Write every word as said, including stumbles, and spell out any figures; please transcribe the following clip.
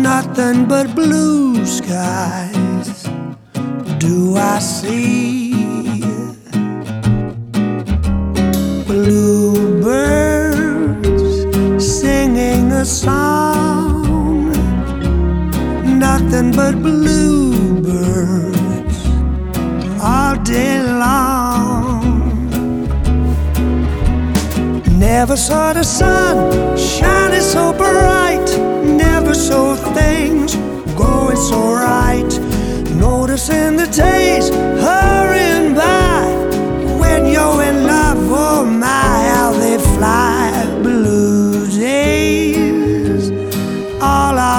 nothing but blue skies do I see. Bluebirds singing a song, nothing but bluebirds all day long. Never saw the sun shining so bright, never saw things going so right. Noticing the taste